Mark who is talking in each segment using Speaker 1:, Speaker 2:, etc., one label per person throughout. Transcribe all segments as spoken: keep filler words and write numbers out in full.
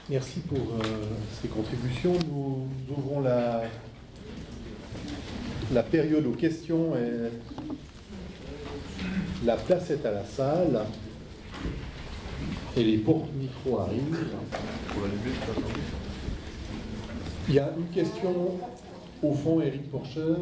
Speaker 1: Merci pour euh, ces contributions. Nous ouvrons la, la période aux questions et la place est à la salle et les porte-micros arrivent. Il y a une question au fond, Éric Porcher.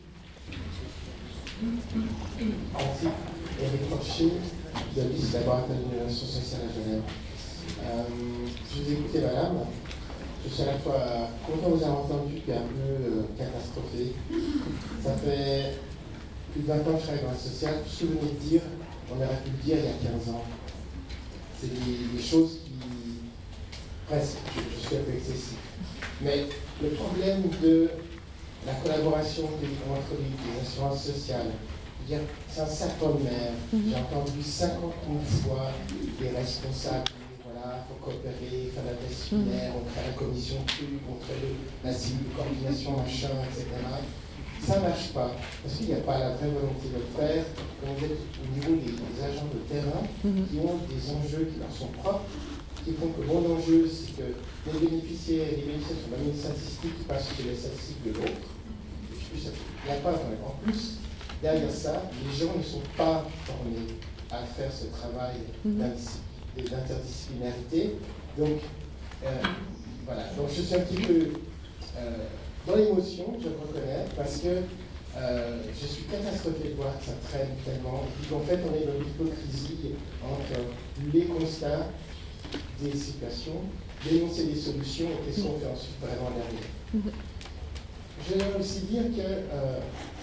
Speaker 2: Merci. Éric Porcher, de la liste laboratoire d'innovation sociale à Genève. Euh, je vous ai écouté, madame. Je suis à la fois content de vous avoir entendu et un peu euh, catastrophé. Ça fait plus de vingt ans que je travaille dans la sociale. Tout ce que vous venez de dire, on aurait pu le dire il y a quinze ans. C'est des, des choses qui, presque, je, je suis un peu excessif. Mais le problème de la collaboration entre les, les assurances sociales, c'est un serpent de mer. J'ai entendu cinquante mille fois des responsables. Voilà, il faut coopérer, faire la disciplinaire, on crée la commission truc, on crée la cellule de coordination, machin, et cetera. Ça ne marche pas, parce qu'il n'y a pas la vraie volonté de le faire. Quand vous êtes au niveau des, des agents de terrain qui ont des enjeux qui leur sont propres, qui font que mon enjeu, c'est que les bénéficiaires, les bénéficiaires sont la même statistique qui passent sur les statistiques de l'autre. Il n'y a pas en plus. Derrière ça, les gens ne sont pas formés à faire ce travail d'interdisciplinarité. Donc, euh, voilà. Donc, je suis un petit peu euh, dans l'émotion, je le reconnais, parce que euh, je suis catastrophé de voir que ça traîne tellement. Et puis qu'en fait, on est dans l'hypocrisie entre les constats des situations, dénoncer des solutions et qu'est-ce qu'on fait ensuite vraiment derrière. Je vais aussi dire que euh,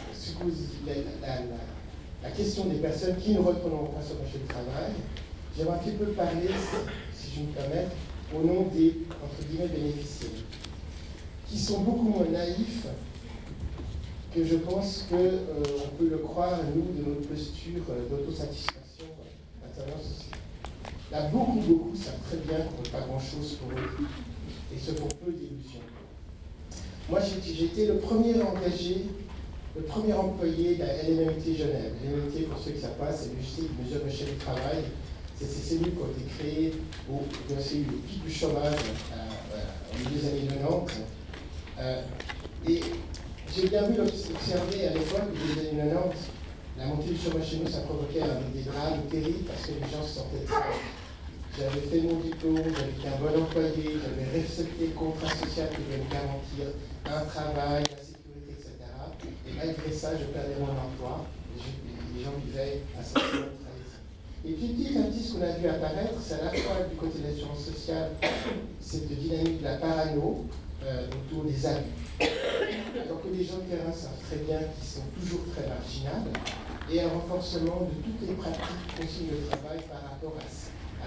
Speaker 2: La, la, la, la question des personnes qui ne retourneront pas sur le marché du travail, j'aimerais un petit peu parler, si je me permets, au nom des, entre guillemets, bénéficiaires, qui sont beaucoup moins naïfs que je pense qu'on euh, peut le croire, nous, de notre posture euh, d'autosatisfaction d'intérieur social. Là, beaucoup, beaucoup savent très bien qu'on ne fait pas grand-chose pour eux, et se font peu d'illusions. Moi, j'ai été le premier engagé, le premier employé de la L M M T Genève. L M M T, pour ceux qui ne savent pas, c'est le logiciel de mesure de marché du travail. C'est ces cellules qui ont été créées au le pic du chômage euh, au milieu des années quatre-vingt-dix. Euh, et j'ai bien vu observer à l'époque, au milieu des années quatre-vingt-dix, la montée du chômage chez nous, ça provoquait euh, des drames terribles parce que les gens se sortaient de ça. J'avais fait mon diplôme, j'avais été un bon employé, j'avais respecté le contrat social qui devait me garantir un travail, la sécurité, et cetera. Et malgré ça, je perdais mon emploi, et je, les gens vivaient à cent kilomètres de trahison. Et puis petit à petit, ce qu'on a vu apparaître, c'est à la fois du côté de l'assurance sociale, cette dynamique de la parano euh, autour des abus. Alors que les gens de terrain savent très bien qu'ils sont toujours très marginales, et un renforcement de toutes les pratiques consignes de travail par rapport à ça. À,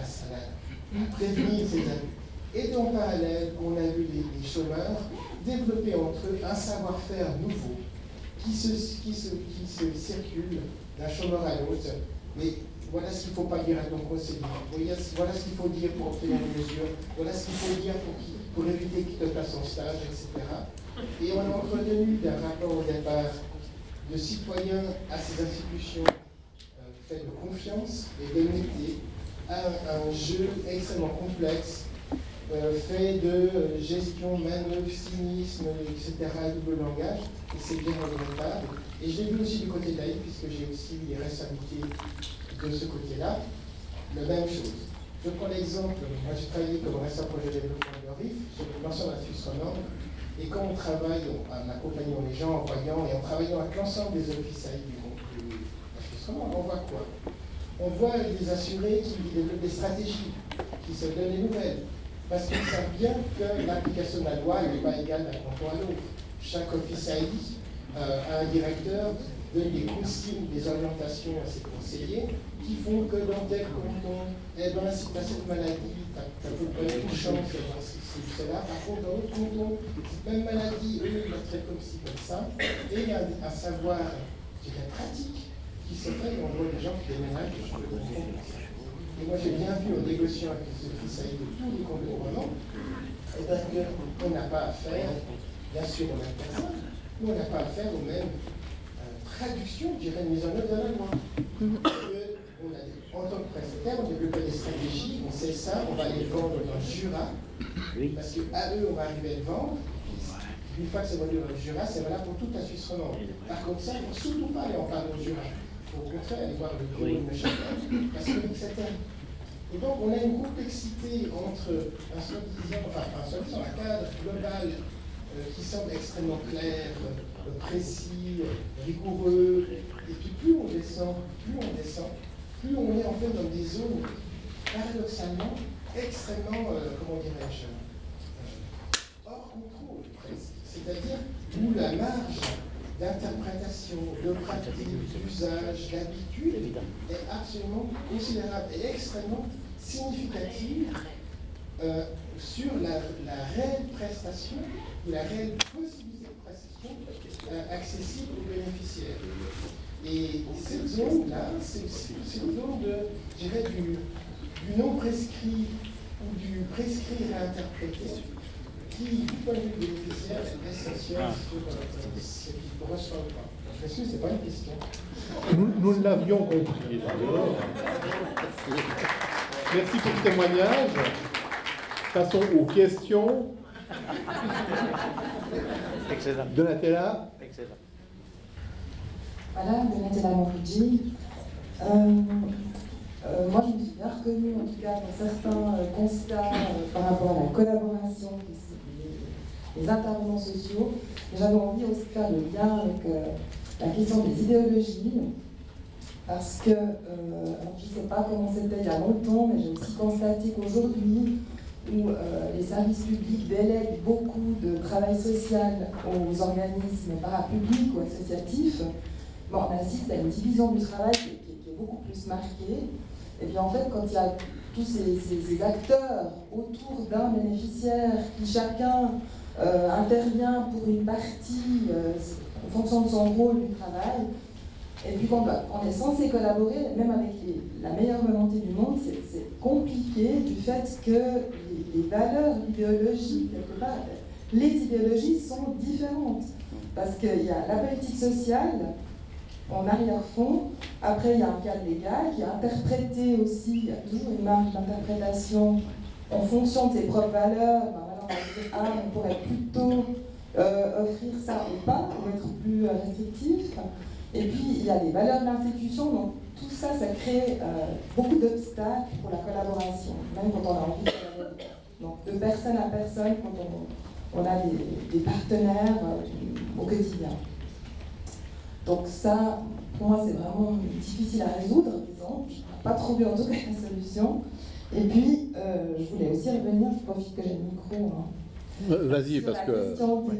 Speaker 2: à prévenir ces abus. Et en parallèle, on a vu les, les chômeurs développer entre eux un savoir-faire nouveau qui se, qui, se, qui se circule d'un chômeur à l'autre. Mais voilà ce qu'il ne faut pas dire à ton conseiller, voilà ce qu'il faut dire pour obtenir une mesure, voilà ce qu'il faut dire pour, pour éviter qu'il te fasse son stage, et cetera. Et on a entretenu d'un rapport au départ de citoyens à ces institutions euh, fait de confiance et d'honnêteté, Un, un jeu extrêmement complexe, euh, fait de euh, gestion, manœuvre, cynisme, et cetera, double langage, et c'est bien regrettable. Et je l'ai vu aussi du côté de l'A I, puisque j'ai aussi les responsabilités de ce côté-là, la même chose. Je prends l'exemple, moi j'ai travaillé comme responsable projet de développement de R I F, sur l'ensemble de la Suisse romande, et quand on travaille en accompagnant les gens, en voyant, et en travaillant avec l'ensemble des offices A I du groupe de la Suisse romande, on voit quoi? On voit des assurés qui développent des stratégies, qui se donnent des nouvelles, parce qu'ils savent bien que l'application de la loi n'est pas égale d'un canton à l'autre. Chaque office A I euh, a un directeur, donne des consignes, des orientations à ses conseillers, qui font que dans tel canton, eh ben, si tu as cette maladie, tu as peu près une chance, c'est cela. Par contre, dans l'autre canton, cette même maladie, eux, ils la traitent comme ci, comme ça. Et il y a un savoir, je dirais, pratique, qui se fait, on voit des gens qui déménagent de champs de confort. Et moi, j'ai bien vu en négociant avec les offices A I de tous les compléments, et bien qu'on n'a pas à faire, bien sûr, aux mêmes personnes, mais on n'a pas à faire aux mêmes euh, traductions, je dirais, mise en œuvre de la loi. On a, en tant que prestataire, on développe des stratégies, on sait ça, on va les vendre dans le Jura,
Speaker 3: Oui.
Speaker 2: Parce qu'à eux, on va arriver à le vendre. Une fois que c'est vendu dans le Jura, c'est valable pour toute la Suisse romande. Par contre, ça, il ne faut surtout pas aller en parler au Jura. Il faut au contraire aller voir le bureau de Neuchâtel, parce que et cetera. Et donc, on a une complexité entre un soi-disant, enfin, un soi-disant, un cadre global euh, qui semble extrêmement clair, euh, précis, euh, rigoureux, et puis plus on descend, plus on descend, plus on est en fait dans des zones paradoxalement extrêmement, euh, comment dirais-je, euh, hors contrôle presque. C'est-à-dire où la marge d'interprétation, de pratique, d'usage, d'habitude est absolument considérable et extrêmement significative euh, sur la, la réelle prestation ou la réelle possibilité de prestation euh, accessible aux bénéficiaires. Et cette zone-là, c'est une zone de, je dirais, du, du non prescrit ou du prescrit réinterprété, qui, du point de vue bénéficiaire, est essentiel sur euh, ce qui correspond ou pas. Je m'excuse, ce n'est pas une question.
Speaker 1: Nous, nous l'avions compris. Merci pour ce témoignage. Passons aux questions.
Speaker 3: Excellent.
Speaker 1: Donatella.
Speaker 3: Excellent.
Speaker 4: Voilà, Donatella Morigi. Euh, euh, moi, je me suis bien reconnue, en tout cas, dans certains euh, constats euh, par rapport à la collaboration des, des intervenants sociaux. Et j'avais envie aussi de faire le lien avec euh, la question des idéologies, parce que, euh, alors je ne sais pas comment c'était il y a longtemps, mais j'ai aussi constaté qu'aujourd'hui, où euh, les services publics délèguent beaucoup de travail social aux organismes parapublics ou associatifs, bon, on assiste à une division du travail qui, qui, qui est beaucoup plus marquée. Et puis en fait, quand il y a tous ces, ces, ces acteurs autour d'un bénéficiaire qui chacun euh, intervient pour une partie euh, en fonction de son rôle du travail, et puis quand on est censé collaborer, même avec les, la meilleure volonté du monde, c'est compliqué du fait que les, les valeurs, l'idéologie, quelque part, les idéologies sont différentes. Parce qu'il y a la politique sociale en arrière-fond, après il y a un cadre légal qui est interprété aussi, il y a toujours une marge d'interprétation en fonction de ses propres valeurs. Ben, alors on va dire, ah, on pourrait plutôt euh, offrir ça ou pas, pour être plus euh, restrictif. Et puis, il y a les valeurs de l'institution, donc tout ça, ça crée euh, beaucoup d'obstacles pour la collaboration, même quand on a envie de collaborer. Donc, de personne à personne, quand on, on a des, des partenaires euh, au quotidien. Donc ça, pour moi, c'est vraiment difficile à résoudre, disons. Je n'ai pas trop vu en tout cas la solution. Et puis, euh, je voulais aussi revenir, je profite que j'ai le micro. Hein,
Speaker 1: Vas-y, parce que...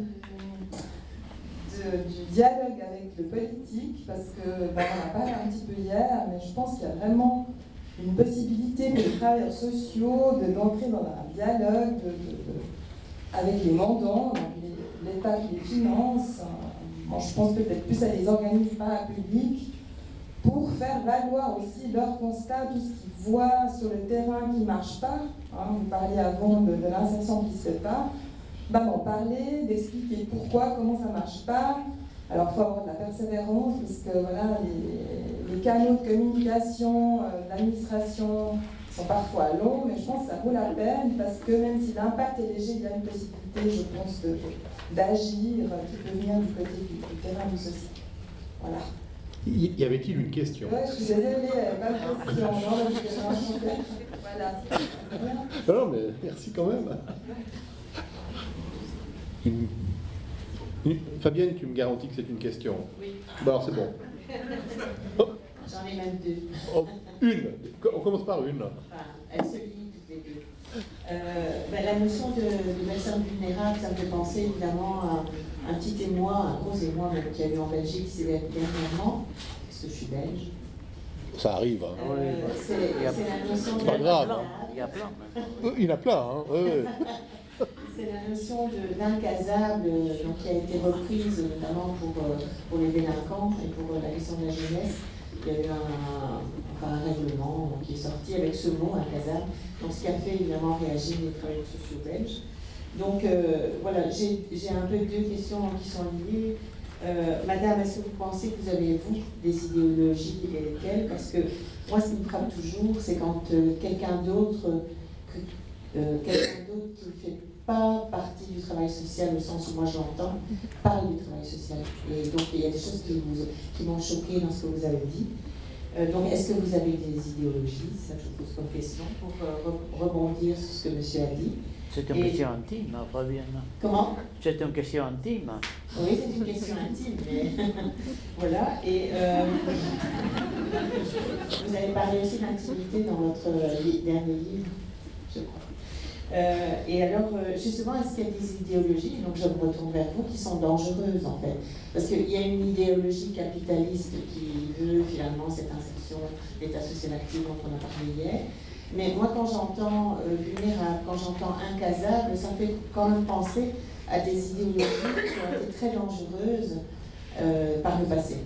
Speaker 4: De, du dialogue avec le politique, parce que ben, on en a parlé un petit peu hier, mais je pense qu'il y a vraiment une possibilité pour les travailleurs sociaux d'entrer dans un dialogue de, de, de, avec les mandants, l'État qui les finance. Bon, je pense peut-être plus à des organismes parapublics pour faire valoir aussi leur constat, tout ce qu'ils voient sur le terrain qui ne marche pas. Hein, vous parliez avant de, de l'insertion qui ne se fait pas. Ben, d'en parler, d'expliquer pourquoi, comment ça ne marche pas. Alors, il faut avoir de la persévérance, parce que voilà, les, les canaux de communication, euh, l'administration sont parfois longs, mais je pense que ça vaut la peine, parce que même si l'impact est léger, il y a une possibilité, je pense, d'agir, euh, qui peut venir du côté du, du terrain du social. Voilà.
Speaker 1: Y avait-il une question?
Speaker 4: Oui, je suis désolée, pas de question. Non, voilà.
Speaker 1: Non, non, mais merci quand même. Une... Une... Fabienne, tu me garantis que c'est une question?
Speaker 5: Oui.
Speaker 1: Bon, alors c'est bon. Oh.
Speaker 5: J'en ai même deux.
Speaker 1: Oh, une. On commence par une.
Speaker 5: Enfin, elles se lient toutes les deux. Euh, ben, la notion de, de personne vulnérable, ça me fait penser évidemment à un petit émoi, un gros émoi qu'il y a eu en Belgique dernièrement, parce que je suis belge.
Speaker 1: Ça arrive. Hein.
Speaker 5: Euh, c'est la notion de...
Speaker 1: C'est pas grave. Hein.
Speaker 3: Il y a plein.
Speaker 1: Il y en a plein. Hein. Ouais, ouais.
Speaker 5: C'est la notion d'incasable donc, qui a été reprise notamment pour, pour les délinquants et pour la question de la jeunesse. Il y a eu un, enfin, un règlement qui est sorti avec ce mot, incasable, donc ce qui a fait évidemment réagir les travailleurs sociaux belges. Donc euh, voilà, j'ai un peu deux questions qui sont liées. Euh, Madame, est-ce que vous pensez que vous avez, vous, des idéologies et lesquelles? Parce que moi, ce qui me frappe toujours, c'est quand euh, quelqu'un d'autre... euh, quelqu'un d'autre qui ne fait pas partie du travail social au sens où moi je l'entends, parle du travail social. Et donc il y a des choses qui, vous, qui m'ont choqué dans ce que vous avez dit. Euh, donc est-ce que vous avez des idéologies? Ça je vous pose comme question pour euh, rebondir sur ce que monsieur a dit.
Speaker 3: C'est une
Speaker 5: Et...
Speaker 3: question intime, hein, Fabienne.
Speaker 5: Comment?
Speaker 3: C'est une question intime.
Speaker 5: Oui, c'est une question intime, mais voilà. Et euh, vous avez parlé aussi d'intimité dans votre li- dernier livre, je crois. Euh, et alors, justement, est-ce qu'il y a des idéologies, donc je me retourne vers vous, qui sont dangereuses en fait? Parce qu'il y a une idéologie capitaliste qui veut finalement cette insertion, l'état social actif dont on a parlé hier. Mais moi, quand j'entends euh, vulnérable, quand j'entends incasable, ça me fait quand même penser à des idéologies qui ont été très dangereuses euh, par le passé.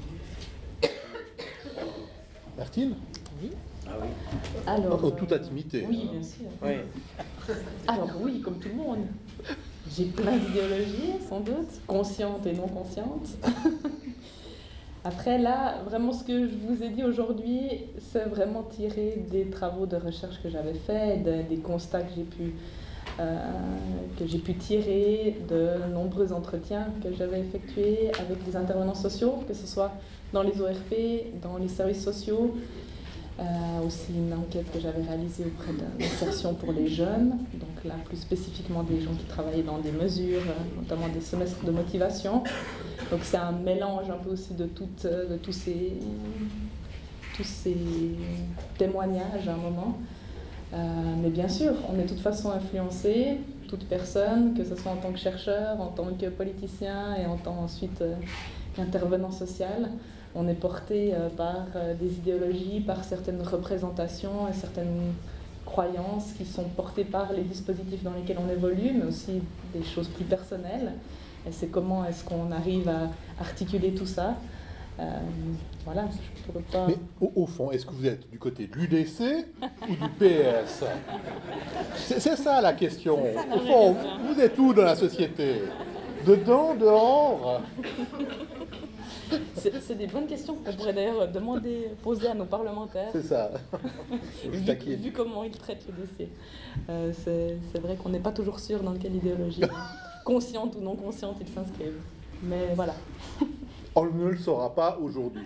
Speaker 1: Martine?
Speaker 6: Oui.
Speaker 3: Ah oui.
Speaker 6: Alors,
Speaker 1: En toute intimité.
Speaker 6: oui,
Speaker 1: hein.
Speaker 6: bien sûr.
Speaker 3: Oui.
Speaker 6: Alors oui, comme tout le monde, j'ai plein d'idéologies, sans doute, conscientes et non conscientes. Après, là, vraiment, ce que je vous ai dit aujourd'hui, c'est vraiment tiré des travaux de recherche que j'avais faits, de, des constats que j'ai pu, euh, que j'ai pu tirer de nombreux entretiens que j'avais effectués avec des intervenants sociaux, que ce soit dans les O R P, dans les services sociaux, euh, aussi une enquête que j'avais réalisée auprès d'insertion pour les jeunes, donc là, plus spécifiquement des gens qui travaillaient dans des mesures, notamment des semestres de motivation. Donc c'est un mélange un peu aussi de, toutes, de tous, ces, tous ces témoignages à un moment. Euh, mais bien sûr, on est de toute façon influencé, toute personne, que ce soit en tant que chercheur, en tant que politicien et en tant ensuite euh, qu'intervenant social. On est porté euh, par euh, des idéologies, par certaines représentations et certaines croyances qui sont portées par les dispositifs dans lesquels on évolue, mais aussi des choses plus personnelles. Et c'est comment est-ce qu'on arrive à articuler tout ça. Euh, voilà, je pourrais pas...
Speaker 1: Mais au, au fond, est-ce que vous êtes du côté de l'U D C ou du P S? C'est, c'est ça la question.
Speaker 6: Ça, la
Speaker 1: au fond,
Speaker 6: question.
Speaker 1: vous êtes où dans la société? Dedans, dehors?
Speaker 6: C'est, c'est des bonnes questions qu'on pourrait d'ailleurs demander, poser à nos parlementaires.
Speaker 1: C'est ça.
Speaker 6: vu, vu comment ils traitent le dossier. Euh, c'est, c'est vrai qu'on n'est pas toujours sûr dans quelle idéologie, consciente ou non consciente, ils s'inscrivent. Mais voilà.
Speaker 1: On ne le saura pas aujourd'hui.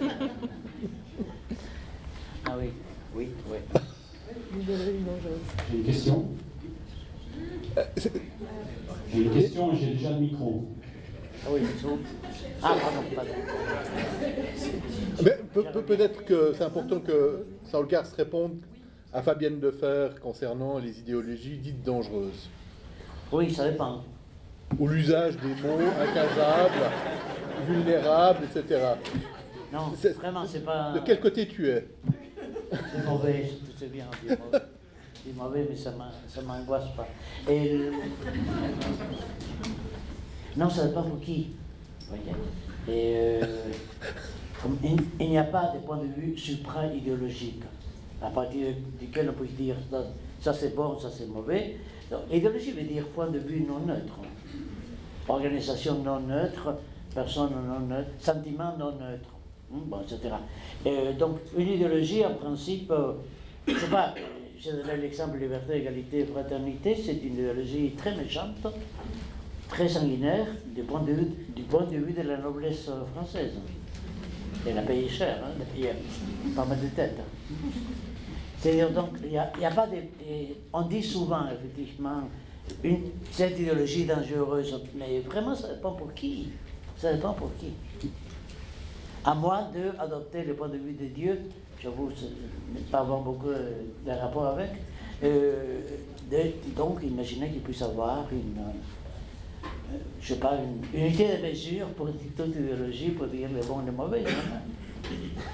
Speaker 3: Ah oui, oui, oui.
Speaker 6: L'idéologie dangereuse.
Speaker 7: J'ai une question. J'ai une question et j'ai déjà le micro.
Speaker 3: Ah oui, c'est bon. Ah, pardon, pardon.
Speaker 1: Mais pe- pe- peut-être que c'est important que Saulgars réponde à Fabienne Defer concernant les idéologies dites dangereuses.
Speaker 3: Oui, ça dépend.
Speaker 1: Ou l'usage des mots incasables, vulnérables, et cetera.
Speaker 3: Non,
Speaker 1: C'est-
Speaker 3: vraiment, c'est pas...
Speaker 1: De quel côté tu es?
Speaker 3: C'est mauvais, je sais bien, c'est mauvais. C'est mauvais, mais ça ne m'angoisse pas. Et le... Non, ça dépend pour qui. Voyez. Et euh, comme il, il n'y a pas de point de vue supra-idéologique, à partir duquel on peut dire ça, ça c'est bon, ça c'est mauvais. Donc, idéologie veut dire point de vue non neutre. Organisation non neutre, personne non neutre, sentiment non neutre, bon, et cetera. Et donc, une idéologie, en principe, euh, je ne sais pas, j'ai donné l'exemple liberté, égalité, fraternité, c'est une idéologie très méchante, très sanguinaire, du point de vue, du point de, vue de la noblesse française. Elle a payé cher, hein, il y a pas mal de têtes. C'est-à-dire, donc, il n'y a, a pas de. On dit souvent, effectivement, une, cette idéologie dangereuse, mais vraiment, ça dépend pour qui. Ça dépend pour qui. À moins d'adopter le point de vue de Dieu, j'avoue, ne pas avoir beaucoup de rapport avec, euh, de, donc imaginez qu'il puisse avoir une, euh, je sais pas, une unité de mesure pour toute idéologie, pour dire le bon et le mauvais. Hein.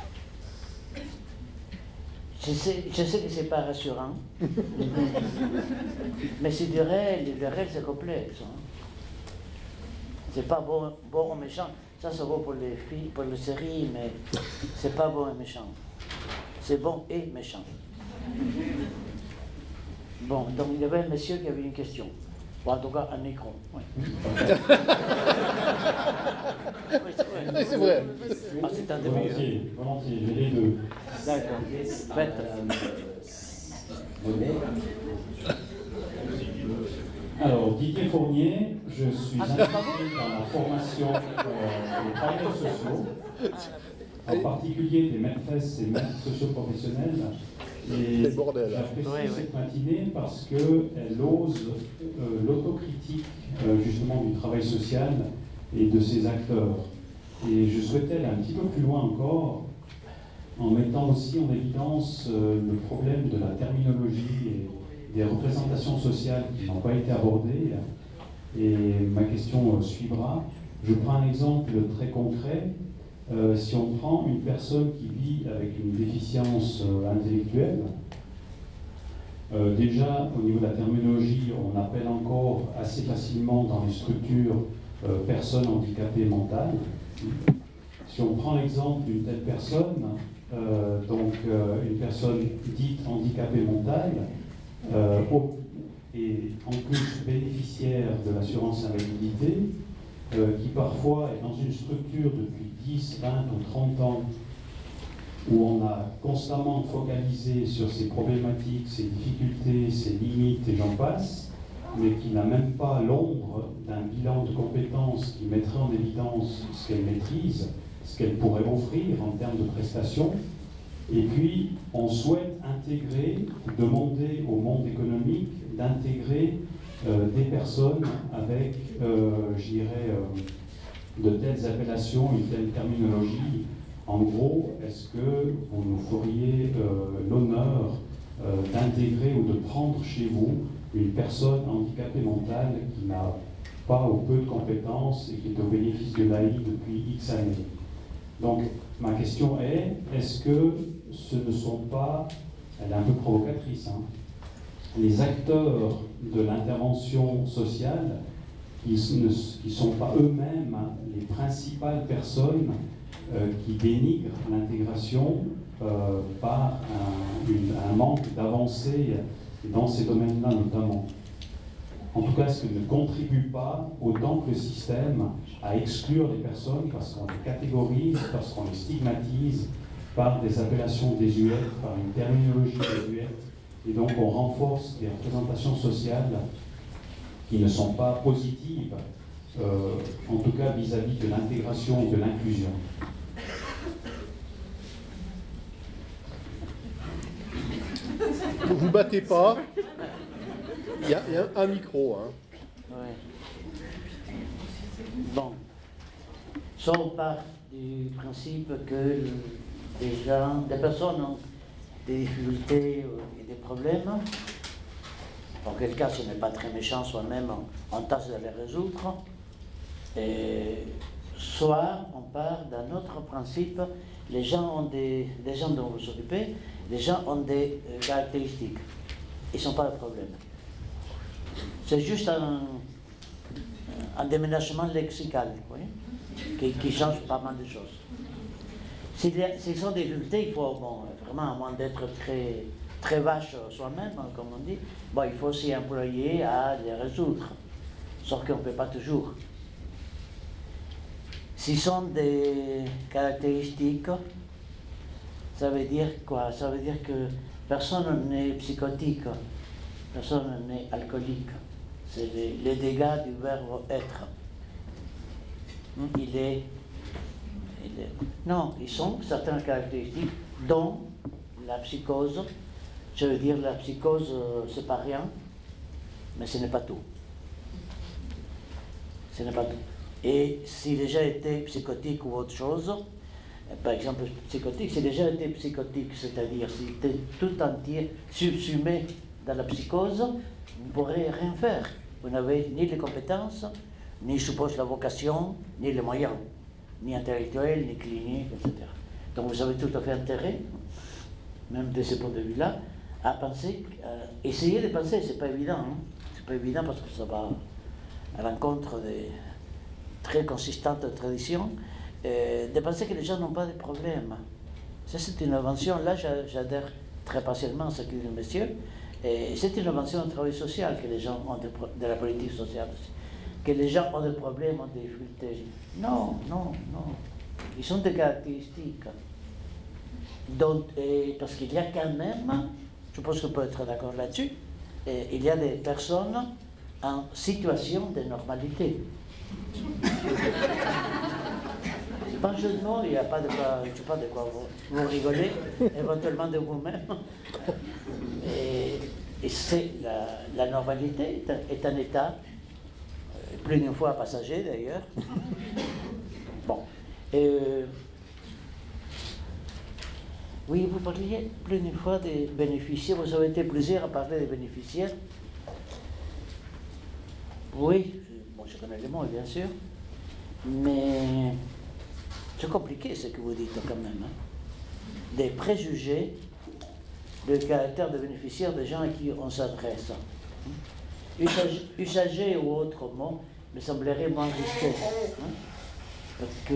Speaker 3: Je sais, je sais que c'est pas rassurant, mais c'est du réel, du réel c'est complexe. Hein. C'est pas bon, bon ou méchant. Ça, c'est bon pour les filles, pour les séries, mais c'est pas bon et méchant. C'est bon et méchant. Bon, donc il y avait un monsieur qui avait une question. Bon, en tout cas, un micro. Oui, oui c'est vrai.
Speaker 1: Oui, c'est vrai.
Speaker 3: Ah, c'est un début.
Speaker 7: Volontiers, volontiers, j'ai les deux.
Speaker 3: D'accord. Faites.
Speaker 8: Madame, Monet.
Speaker 7: Alors, Didier Fournier, je suis impliqué dans la formation euh, des travailleurs sociaux, en particulier des maîtresses et maîtres socioprofessionnels. Et j'apprécie cette matinée parce qu'elle ose euh, l'autocritique euh, justement du travail social et de ses acteurs. Et je souhaitais aller un petit peu plus loin encore, en mettant aussi en évidence euh, le problème de la terminologie et des représentations sociales qui n'ont pas été abordées. Et ma question euh, suivra. Je prends un exemple très concret. Euh, si on prend une personne qui vit avec une déficience euh, intellectuelle, euh, déjà au niveau de la terminologie, on appelle encore assez facilement dans les structures euh, personnes handicapées mentales. Si on prend l'exemple d'une telle personne, euh, donc euh, une personne dite handicapée mentale, euh, et en plus bénéficiaire de l'assurance invalidité, euh, qui parfois est dans une structure depuis dix, vingt ou trente ans, où on a constamment focalisé sur ses problématiques, ses difficultés, ses limites et j'en passe, mais qui n'a même pas l'ombre d'un bilan de compétences qui mettrait en évidence ce qu'elle maîtrise, ce qu'elle pourrait offrir en termes de prestations. Et puis, on souhaite intégrer, demander au monde économique d'intégrer euh, des personnes avec, euh, je dirais, euh, de telles appellations, une telle terminologie. En gros, est-ce que vous nous feriez euh, l'honneur euh, d'intégrer ou de prendre chez vous une personne handicapée mentale qui n'a pas ou peu de compétences et qui est au bénéfice de l'A I depuis X années? Donc, ma question est, est-ce que ce ne sont pas, elle est un peu provocatrice, hein, les acteurs de l'intervention sociale qui ne qui sont pas eux-mêmes les principales personnes euh, qui dénigrent l'intégration euh, par un, une, un manque d'avancée dans ces domaines-là notamment? En tout cas, est-ce que ne contribue pas autant que le système à exclure les personnes parce qu'on les catégorise, parce qu'on les stigmatise par des appellations désuètes, par une terminologie désuète, et donc on renforce des représentations sociales qui ne sont pas positives, euh, en tout cas vis-à-vis de l'intégration et de l'inclusion.
Speaker 1: Ne vous battez pas. Il y, a, il y a un micro. Hein.
Speaker 3: Ouais. Bon. Ça, on part du principe que des gens, des personnes ont des difficultés et des problèmes. En quel cas, ce n'est pas très méchant soi-même, on, on tâche de les résoudre. Et soit on part d'un autre principe, les gens ont des, les gens dont vous vous occupez, les gens ont des euh, caractéristiques. Ils ne sont pas le problème. C'est juste un, un déménagement lexical, vous voyez, qui, qui change pas mal de choses. S'ils sont des difficultés, il faut, bon, vraiment, à moins d'être très, très vache soi-même, comme on dit, bon, il faut s'y employer à les résoudre, sauf qu'on ne peut pas toujours. S'ils sont des caractéristiques, ça veut dire quoi? Ça veut dire que personne n'est psychotique, personne n'est alcoolique. C'est les, les dégâts du verbe être. Il est, il est... Non, ils sont certaines caractéristiques, dont la psychose. Je veux dire, la psychose, c'est pas rien, mais ce n'est pas tout. Ce n'est pas tout. Et si les gens étaient psychotiques ou autre chose, par exemple, psychotique, si les gens étaient psychotiques, c'est-à-dire s'ils étaient tout entiers subsumés dans la psychose, vous ne pourrez rien faire. Vous n'avez ni les compétences, ni, je suppose, la vocation, ni les moyens, ni intellectuels, ni cliniques, et cetera. Donc vous avez tout à fait intérêt, même de ce point de vue-là, à penser, euh, essayer de penser, c'est pas évident, hein. C'est pas évident parce que ça va à l'encontre des très consistantes traditions, euh, de penser que les gens n'ont pas de problème. Ça, c'est une invention, là j'adhère très partiellement à ce que dit le monsieur, et c'est une invention du travail social que les gens ont de, de la politique sociale aussi. Que les gens ont des problèmes, ont des difficultés. Non, non, non. Ils sont des caractéristiques. Donc, et parce qu'il y a quand même je pense qu'on peut être d'accord là-dessus, et il y a des personnes en situation de normalité. C'est pas un jeu de mots, il n'y a pas de quoi, je sais pas de quoi vous, vous rigolez, éventuellement de vous-même. Et, et c'est la, la normalité est un, est un état, euh, plus d'une fois passager d'ailleurs. Bon. Euh, oui, vous parliez plus d'une fois des bénéficiaires, vous avez été plusieurs à parler des bénéficiaires. Oui, bon, je connais les mots, bien sûr, mais c'est compliqué ce que vous dites quand même. Hein. Des préjugés de caractère de bénéficiaire des gens à qui on s'adresse. Usage, usager ou autre mot me semblerait moins risqué. Hein, parce que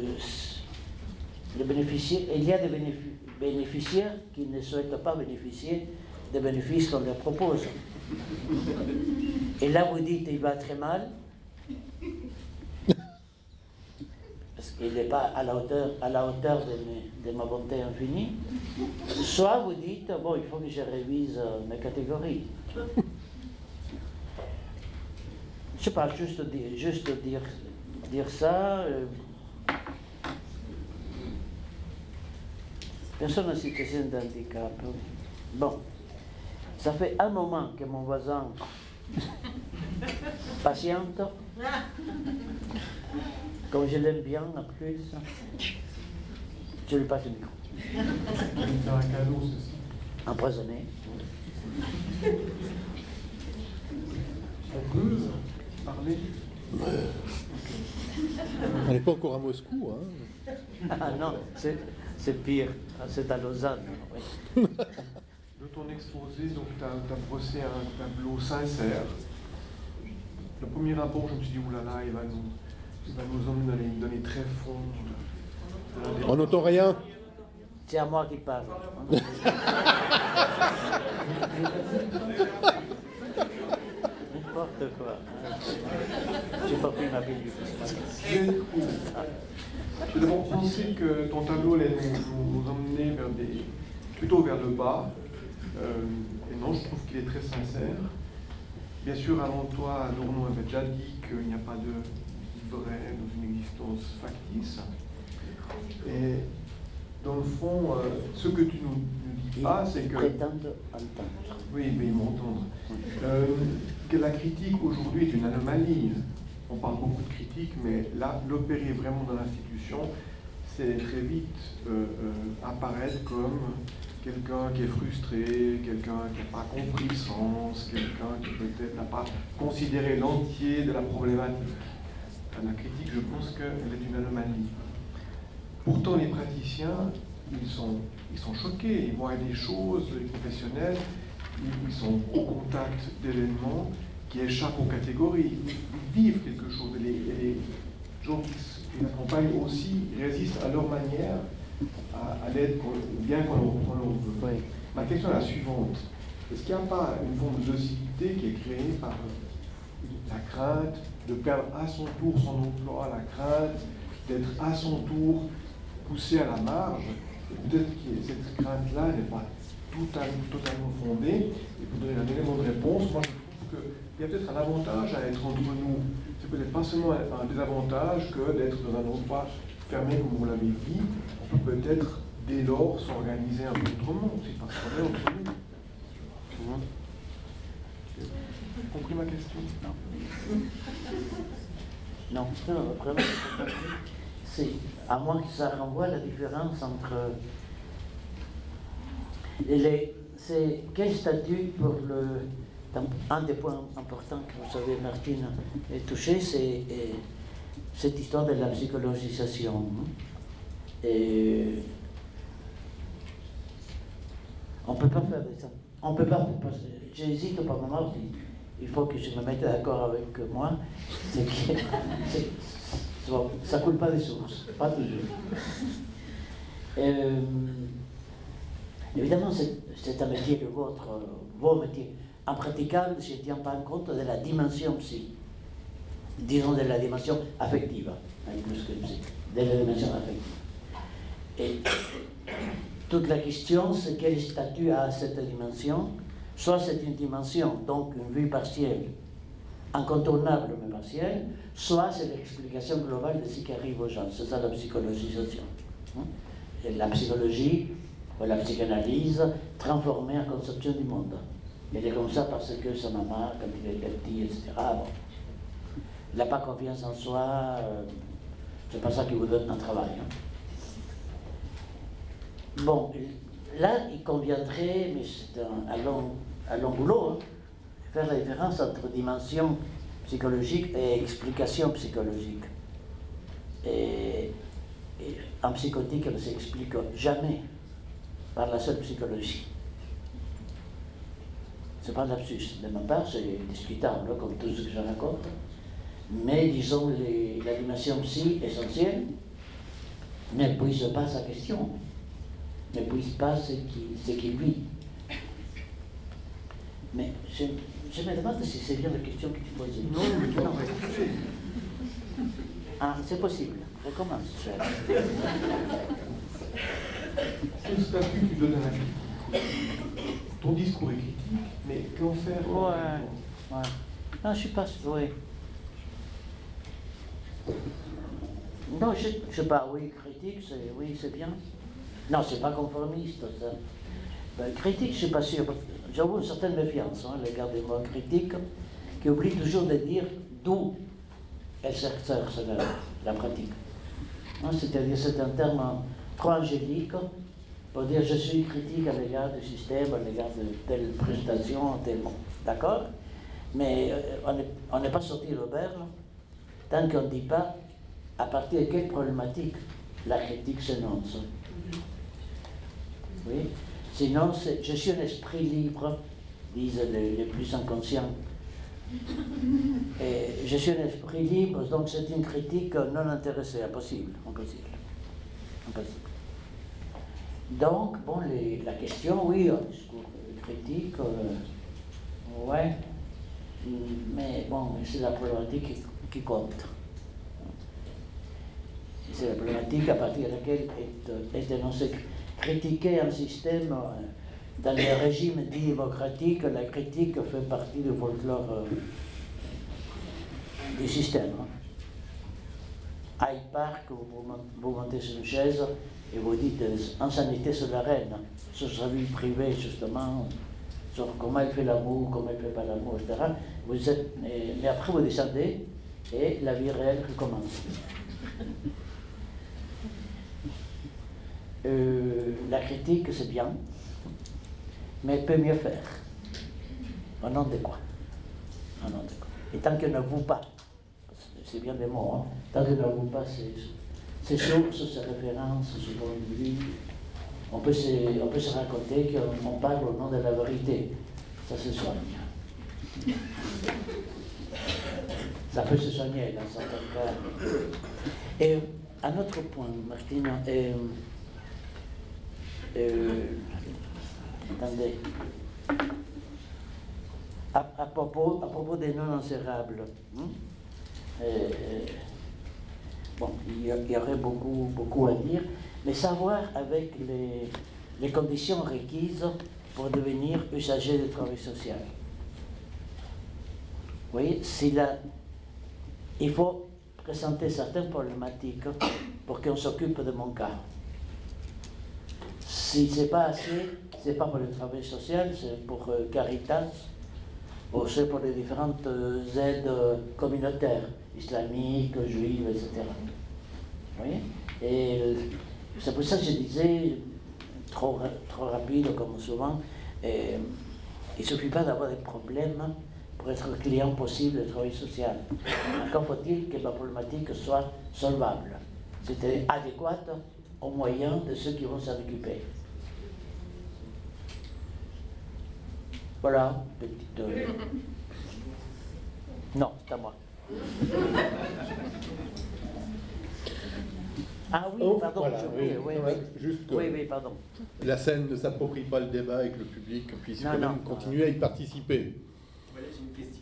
Speaker 3: les bénéficiaires, il y a des bénéfic- bénéficiaires qui ne souhaitent pas bénéficier des bénéfices qu'on leur propose. Et là, vous dites, il va très mal, parce qu'il n'est pas à la hauteur, à la hauteur de, mes, de ma bonté infinie. Soit vous dites, bon, il faut que je révise mes catégories. Je parle juste de juste dire, dire ça. Euh, personne en situation de handicap. Bon. Ça fait un moment que mon voisin patiente, comme je l'aime bien en plus, je lui passe le micro.
Speaker 8: Je vais faire un cadeau, c'est ça.
Speaker 3: Empoisonné.
Speaker 8: On peut parler?
Speaker 1: On n'est pas encore à Moscou, hein.
Speaker 3: Ah non, c'est, c'est pire, c'est à Lausanne. Oui.
Speaker 8: De ton exposé, donc tu as brossé un tableau sincère. Le premier rapport, je me suis dit, oulala, il va nous, il va nous emmener dans les, dans les tréfonds.
Speaker 1: On n'entend rien.
Speaker 3: C'est à moi qui parle. N'importe quoi. J'ai pas pris ma pilule ce matin.
Speaker 8: J'ai d'abord pensé que ton tableau allait nous, nous emmener vers des, plutôt vers le bas. Euh, et non, je trouve qu'il est très sincère. Bien sûr, avant toi, Adorno avait déjà dit qu'il n'y a pas de vrai dans une existence factice. Et dans le fond, euh, ce que tu nous, nous dis pas, c'est que...
Speaker 3: Prétendre entendre.
Speaker 8: Oui, mais ils m'entendent. Euh, que la critique aujourd'hui est une anomalie. On parle beaucoup de critique, mais là, l'opérer vraiment dans l'institution, c'est très vite euh, euh, apparaître comme quelqu'un qui est frustré, quelqu'un qui n'a pas compris le sens, quelqu'un qui peut-être n'a pas considéré l'entier de la problématique. La critique, je pense qu'elle est une anomalie. Pourtant, les praticiens, ils sont, ils sont choqués, ils voient des choses, les professionnels, ils sont au contact d'événements qui échappent aux catégories, ils vivent quelque chose. Et les, et les gens qui les accompagnent aussi résistent à leur manière à, à l'aide, bien qu'on leur veut. Oui. Ma question est la suivante. Est-ce qu'il n'y a pas une forme de docilité qui est créée par la crainte de perdre à son tour son emploi, la crainte d'être à son tour poussé à la marge? Peut-être que cette crainte-là n'est pas totalement, totalement fondée. Et pour donner un élément de réponse, moi je trouve qu'il y a peut-être un avantage à être entre nous. C'est peut-être pas seulement un désavantage que d'être dans un endroit fermé, comme vous l'avez dit. On peut peut-être, dès lors, s'organiser un peu autrement, c'est parce qu'on est entre nous. Vous avez compris ma question?
Speaker 3: Non. Non, non, vraiment, c'est à moins que ça renvoie la différence entre les, c'est quel statut pour le, un des points importants que vous savez, Martine est touché, c'est cette histoire de la psychologisation. Et on ne peut pas faire ça. On peut pas, parce que j'hésite par moment, il faut que je me mette d'accord avec moi, c'est que c'est, ça ne coule pas des sources, pas toujours. Euh, évidemment, c'est, c'est un métier le vôtre, vos métiers. En praticable, je ne tiens pas compte de la dimension psy, disons de la dimension affective, hein, plus que psy, de la dimension affective. Et toute la question, c'est quel statut a cette dimension. Soit c'est une dimension, donc une vue partielle, incontournable mais partielle, soit c'est l'explication globale de ce qui arrive aux gens. C'est ça la psychologisation. Et la psychologie, ou la psychanalyse, transformée en conception du monde. Il est comme ça parce que sa maman, quand il était petit, et cetera. Bon. Il n'a pas confiance en soi, euh, c'est pas ça qui vous donne un travail. Hein. Bon, là, il conviendrait, mais c'est un, un, long, un long boulot, hein, faire la différence entre dimension psychologique et explication psychologique. Et, et en psychotique, elle ne s'explique jamais par la seule psychologie. C'est pas un lapsus. De ma part, c'est discutable, comme tout ce que je raconte. Mais disons, les, la dimension psy essentielle n'épuise pas sa question, n'épuise pas ce qu'il ce qui vit. Mais je, je me demande si c'est bien la question que tu posais.
Speaker 8: Non, mais tu
Speaker 3: non. Ah, c'est possible. Recommence.
Speaker 8: Quel statut tu donnes à la critique? Ton discours est critique, mais qu'en faire?
Speaker 3: Ouais. ouais. Non, je suis pas... Oui. Non, je ne sais pas, oui, critique, c'est, oui, c'est bien. Non, c'est pas conformiste, ça. Ben, critique, je ne suis pas sûr. J'avoue une certaine méfiance hein, à l'égard des mots critiques, qui oublie toujours de dire d'où elle s'exerce la, la pratique. Hein, c'est-à-dire, c'est un terme trop angélique pour dire je suis critique à l'égard du système, à l'égard de telle prestation, tel mot. D'accord? Mais euh, on n'est pas sorti de l'auberge tant qu'on ne dit pas à partir de quelle problématique la critique s'énonce. Oui. Sinon, c'est, je suis un esprit libre, disent les, les plus inconscients. Et je suis un esprit libre, donc c'est une critique non intéressée, impossible, impossible, impossible. Donc, bon, les, la question, oui, un discours critique, euh, ouais, mais bon, c'est la problématique qui, qui compte. C'est la problématique à partir de laquelle est, est dénoncé. Critiquer un système dans les régimes dits démocratiques, la critique fait partie du folklore euh, du système. Hein. Hyde Park, vous, vous montez sur une chaise et vous dites insanité sur la reine, sur sa vie privée justement, sur comment elle fait l'amour, comment elle ne fait pas l'amour, et cetera. Vous êtes, mais, mais après vous descendez et la vie réelle recommence. Euh, la critique, c'est bien, mais peut mieux faire. Au nom de quoi? Au nom de quoi? Et tant qu'elle ne vaut pas, c'est bien des mots, hein, tant qu'elle ne vaut pas ses, ses sources, ses références, ses points de vue, on peut se, on peut se raconter qu'on parle au nom de la vérité. Ça se soigne. Ça peut se soigner dans certains cas. Et un autre point, Martine, euh, Euh, attendez. À, à, propos, à propos des non-insérables, hein, euh, bon, il y, il y aurait beaucoup, beaucoup à dire, mais savoir avec les, les conditions requises pour devenir usager du travail social. Vous voyez, si la, il faut présenter certaines problématiques pour qu'on s'occupe de mon cas. Si ce n'est pas assez, ce n'est pas pour le travail social, c'est pour euh, Caritas, ou c'est pour les différentes euh, aides euh, communautaires, islamiques, juives, et cetera. Vous voyez? Et euh, c'est pour ça que je disais, trop, trop rapide comme souvent, euh, il ne suffit pas d'avoir des problèmes pour être client possible du travail social. Encore faut-il que la problématique soit solvable, c'est-à-dire adéquate aux moyens de ceux qui vont s'en occuper. Voilà, petite... Euh... Non, c'est à moi. Ah oui,
Speaker 1: Oh,
Speaker 3: pardon,
Speaker 1: voilà,
Speaker 3: je... oui,
Speaker 1: oui,
Speaker 3: oui,
Speaker 1: non,
Speaker 3: oui.
Speaker 1: juste que
Speaker 3: oui, oui, pardon.
Speaker 1: La scène ne s'approprie pas le débat avec le public, puisse
Speaker 3: Non,
Speaker 1: quand
Speaker 3: non,
Speaker 1: même
Speaker 3: non.
Speaker 1: continuer à y participer.
Speaker 9: Voilà, j'ai une question.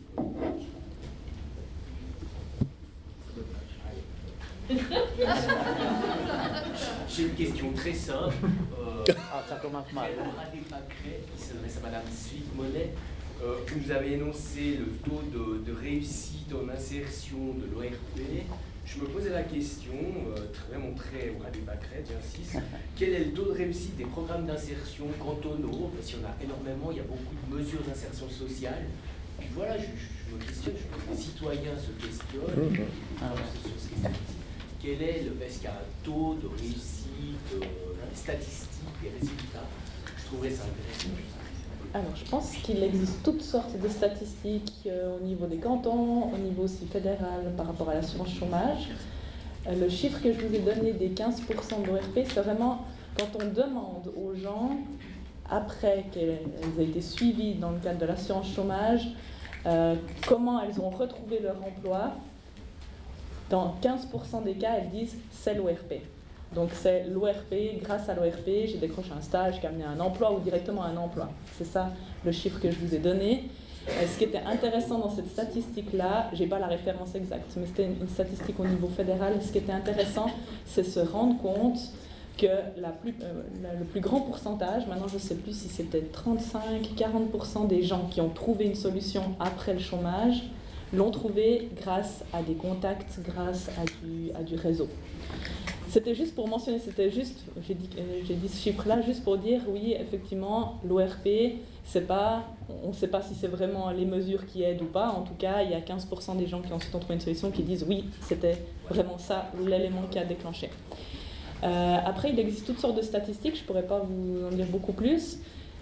Speaker 9: J'ai une question très simple. Euh,
Speaker 3: ah, ça commence mal.
Speaker 9: Radé Pacret, qui s'adresse à Madame Sweet-Monet. Euh, vous nous avez énoncé le taux de, de réussite en insertion de l'O R P. Je me posais la question, euh, vraiment très au Radé Pacret, j'insiste, quel est le taux de réussite des programmes d'insertion cantonaux? Parce qu'il y en a énormément, il y a beaucoup de mesures d'insertion sociale. Puis voilà, je, je me questionne, je pense que les citoyens se questionnent. Alors, sur ce quel est le, est-ce qu'il y a un taux de réussite, euh, les statistiques, les résultats? Je trouverais ça intéressant.
Speaker 6: Alors, je pense qu'il existe toutes sortes de statistiques euh, au niveau des cantons, au niveau aussi fédéral par rapport à l'assurance chômage. Euh, le chiffre que je vous ai donné des quinze pour cent d'O R P, c'est vraiment quand on demande aux gens, après qu'elles aient été suivies dans le cadre de l'assurance chômage, euh, comment elles ont retrouvé leur emploi. Dans quinze pour cent des cas, elles disent c'est l'O R P. Donc c'est l'O R P, grâce à l'O R P, j'ai décroché un stage qui a amené à un emploi ou directement à un emploi. C'est ça le chiffre que je vous ai donné. Et ce qui était intéressant dans cette statistique-là, je n'ai pas la référence exacte, mais c'était une statistique au niveau fédéral. Ce qui était intéressant, c'est se rendre compte que la plus, euh, la, le plus grand pourcentage, maintenant je ne sais plus si c'était trente-cinq à quarante pour cent des gens qui ont trouvé une solution après le chômage, l'ont trouvé grâce à des contacts, grâce à du, à du réseau. C'était juste pour mentionner, c'était juste, j'ai dit, j'ai dit ce chiffre-là juste pour dire, oui, effectivement, l'O R P, c'est pas, on ne sait pas si c'est vraiment les mesures qui aident ou pas. En tout cas, il y a quinze pour cent des gens qui ensuite ont trouvé une solution qui disent, oui, c'était vraiment ça l'élément qui a déclenché. Euh, après, il existe toutes sortes de statistiques, je ne pourrais pas vous en dire beaucoup plus.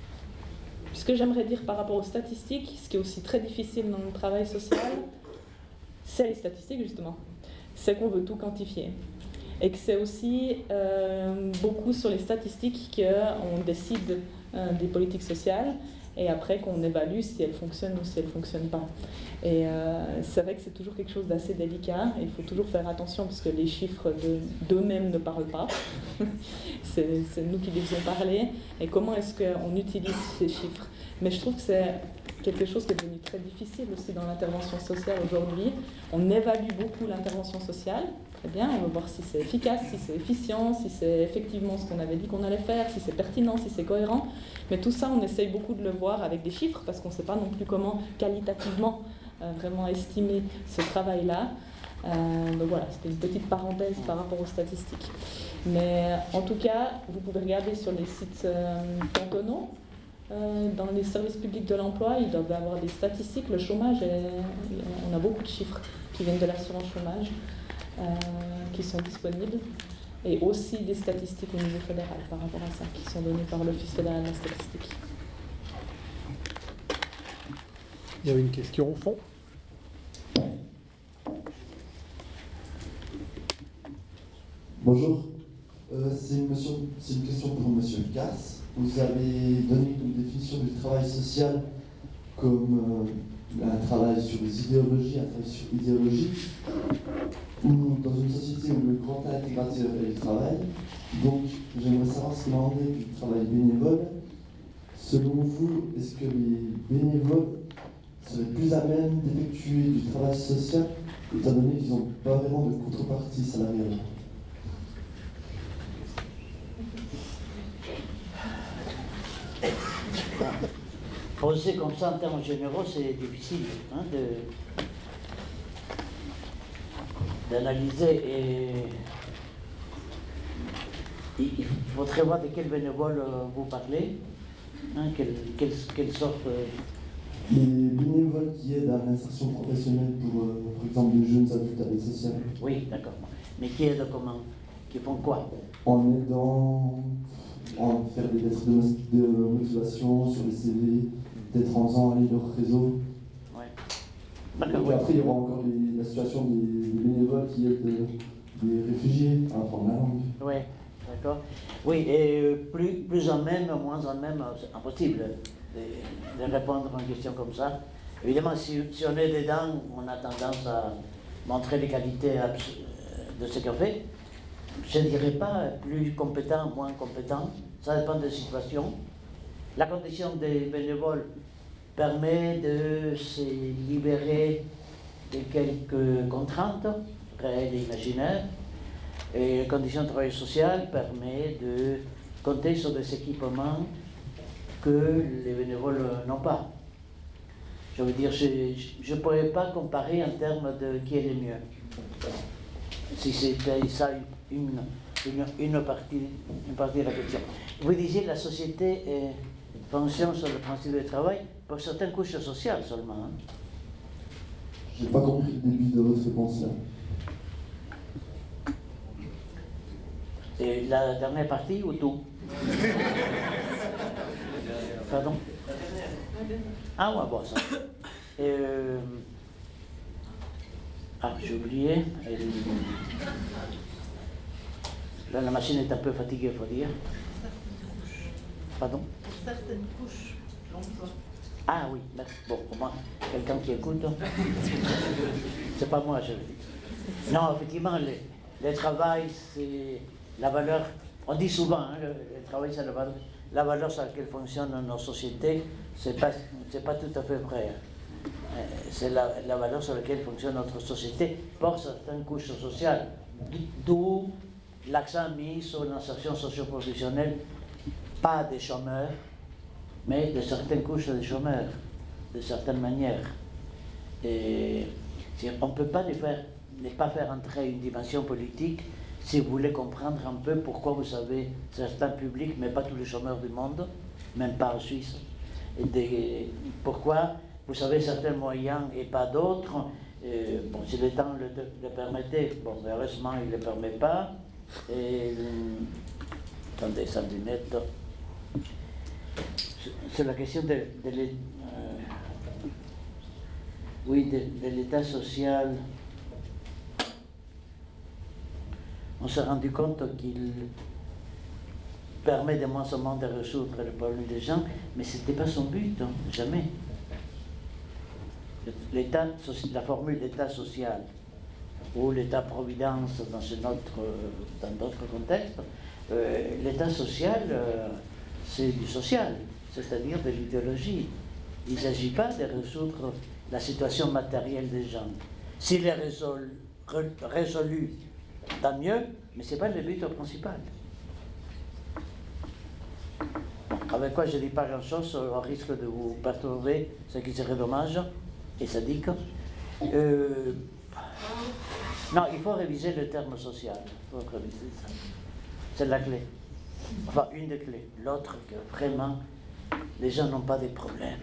Speaker 6: Ce que j'aimerais dire par rapport aux statistiques, ce qui est aussi très difficile dans le travail social, c'est les statistiques justement. C'est qu'on veut tout quantifier. Et que c'est aussi euh, beaucoup sur les statistiques qu'on décide euh, des politiques sociales et après qu'on évalue si elles fonctionnent ou si elles ne fonctionnent pas. Et euh, c'est vrai que c'est toujours quelque chose d'assez délicat et il faut toujours faire attention parce que les chiffres de, d'eux-mêmes ne parlent pas. c'est, c'est nous qui les faisons parler. Et comment est-ce qu'on utilise ces chiffres? Mais je trouve que c'est quelque chose qui est devenu très difficile aussi dans l'intervention sociale aujourd'hui. On évalue beaucoup l'intervention sociale, très bien, on va voir si c'est efficace, si c'est efficient, si c'est effectivement ce qu'on avait dit qu'on allait faire, si c'est pertinent, si c'est cohérent. Mais tout ça, on essaye beaucoup de le voir avec des chiffres parce qu'on ne sait pas non plus comment qualitativement euh, vraiment estimer ce travail-là. Euh, donc voilà, c'était une petite parenthèse par rapport aux statistiques. Mais en tout cas, vous pouvez regarder sur les sites euh, cantonaux. Euh, dans les services publics de l'emploi, ils doivent avoir des statistiques. Le chômage, est, on a beaucoup de chiffres qui viennent de l'assurance chômage, euh, qui sont disponibles, et aussi des statistiques au niveau fédéral par rapport à ça, qui sont données par l'Office fédéral de la statistique.
Speaker 1: Il y avait une question au fond.
Speaker 10: Bonjour, euh, c'est, une question, c'est une question pour Monsieur Gars. Vous avez donné une définition du travail social comme euh, un travail sur les idéologies, un travail sur l'idéologie, ou dans une société où le grand intégrateur est le travail. Donc, j'aimerais savoir ce qu'il en est du travail bénévole. Selon vous, est-ce que les bénévoles seraient plus à même d'effectuer du travail social, étant donné qu'ils n'ont pas vraiment de contrepartie salariale?
Speaker 3: Poser comme ça en termes généraux, c'est difficile hein, de, d'analyser. Et il faudrait voir de quel bénévole vous parlez, hein, quelle, quelle, quelle sorte.
Speaker 10: Les bénévoles qui aident à l'insertion professionnelle pour, euh, par exemple, les jeunes adultes à l'aide sociale.
Speaker 3: Oui, d'accord. Mais qui aident comment? Qui font quoi?
Speaker 10: En aidant à faire des lettres de, de motivation sur les C V, peut-être en faisant aller leur réseau.
Speaker 3: Ouais.
Speaker 10: D'accord. Et après, il y aura encore les, la situation des, des bénévoles qui aident des, des réfugiés à apprendre la langue.
Speaker 3: Oui, d'accord. Oui, et plus, plus en même, moins en même, c'est impossible de, de répondre à une question comme ça. Évidemment, si, si on est dedans, on a tendance à montrer les qualités de ce qu'on fait. Je ne dirais pas plus compétent, moins compétent, ça dépend des situations. La condition des bénévoles permet de se libérer de quelques contraintes réelles et imaginaires. Et la condition de travail social permet de compter sur des équipements que les bénévoles n'ont pas. Je veux dire, je ne pourrais pas comparer en termes de qui est le mieux. Si c'était ça une, une, une, partie, une partie de la question. Vous disiez que la société euh, fonctionne sur le principe du travail pour certaines couches sociales seulement. Hein.
Speaker 10: Je n'ai pas compris le début de votre réponse là.
Speaker 3: Et la dernière partie ou tout? Pardon? Ah ouais, bon, ça. Euh... Ah, j'ai oublié. Là, la machine est un peu fatiguée, il faut dire. Pardon?
Speaker 6: Certaines couches de l'emploi.
Speaker 3: Ah oui, merci. Bon, au moins, quelqu'un qui écoute. C'est pas moi, je le dis. Non, effectivement, le, le travail, c'est la valeur. On dit souvent, hein, le, le travail, c'est la valeur. La valeur sur laquelle fonctionnent nos sociétés, ce n'est pas, c'est pas tout à fait vrai. C'est la, la valeur sur laquelle fonctionne notre société pour certaines couches sociales. D'où l'accent mis sur l'insertion socio-professionnelle, pas des chômeurs, mais de certaines couches de chômeurs, de certaines manières. Et on ne peut pas les faire, ne pas faire entrer une dimension politique si vous voulez comprendre un peu pourquoi vous avez certains publics, mais pas tous les chômeurs du monde, même pas en Suisse, et des, pourquoi vous avez certains moyens et pas d'autres. Euh, bon, si le temps le, le permettait, bon, heureusement il ne le permet pas. Et, euh, attendez, ça lunette. C'est la question de, de l'État, euh, oui, de, de l'État social. On s'est rendu compte qu'il permet de moins en moins de résoudre le problème des gens, mais ce n'était pas son but, hein, jamais. L'État, la formule d'État social ou l'État-providence dans, dans d'autres contextes, euh, l'État social, euh, c'est du social, c'est-à-dire de l'idéologie. Il ne s'agit pas de résoudre la situation matérielle des gens. S'il est résolu, résolu tant mieux, mais ce n'est pas le but principal. Bon, avec quoi je ne dis pas grand-chose, au risque de vous perturber, ce qui serait dommage et sadique. Euh, non, il faut réviser le terme social. Il faut réviser ça. C'est la clé. Enfin, une des clés. L'autre, que vraiment, les gens n'ont pas de problèmes.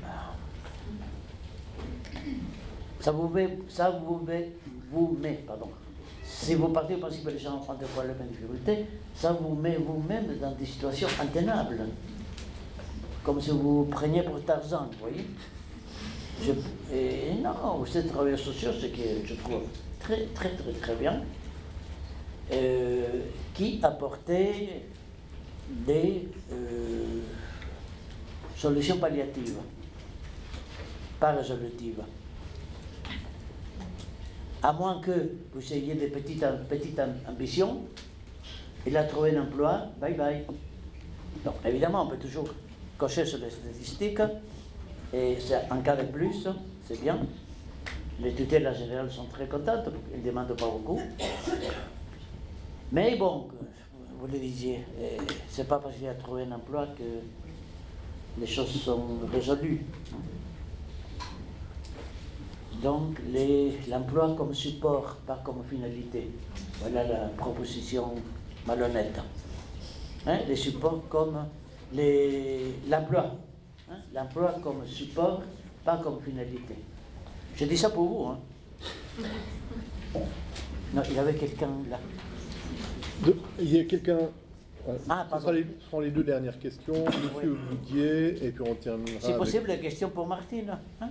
Speaker 3: Ça vous met, ça vous met, vous met, pardon. Si vous partez du principe que les gens ont des problèmes et des difficultés, ça vous met vous-même dans des situations intenables. Comme si vous vous preniez pour Tarzan, vous voyez. Je, et non, vous êtes travailleur social, ce que je trouve très, très, très, très bien, euh, qui apportait des euh, solutions palliatives, pas résolutives. À moins que vous ayez des petites, petites ambitions, il a trouvé un emploi, bye bye. Donc évidemment, on peut toujours cocher sur les statistiques, et en cas de plus, c'est bien. Les tutelles en général sont très contentes, elles ne demandent pas beaucoup. Mais bon, vous le disiez, c'est pas parce qu'il a trouvé un emploi que les choses sont résolues. Donc, l'emploi comme support, pas comme finalité. Voilà la proposition malhonnête. Hein, les supports comme l'emploi. Hein, l'emploi comme support, pas comme finalité. Je dis ça pour vous. Hein. Non, il y avait quelqu'un là.
Speaker 1: De, il y a quelqu'un. Ouais.
Speaker 3: Ah,
Speaker 1: ce, sera les, ce seront les deux dernières questions. Monsieur Voudier, et puis on terminera.
Speaker 3: C'est possible,
Speaker 1: avec...
Speaker 3: la question pour Martine. Hein?